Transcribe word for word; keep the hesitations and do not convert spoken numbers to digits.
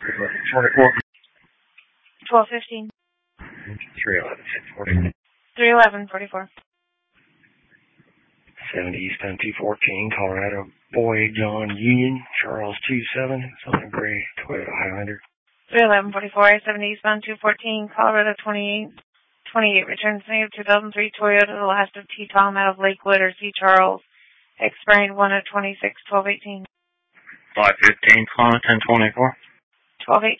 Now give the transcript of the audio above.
twenty-four. twelve fifteen. three eleven forty-four. three eleven forty-four. seventy eastbound two fourteen, Colorado Boy John Union, Charles two seven, it's on a gray Toyota Highlander. three eleven forty-four, seventy eastbound two fourteen, Colorado twenty-eight twenty-eight, returns negative two thousand three Toyota, the last of T. Tom out of Lakewood or C. Charles, expiring one of twenty-six twelve eighteen. five fifteen, Connor ten twenty-four. twelve eighteen.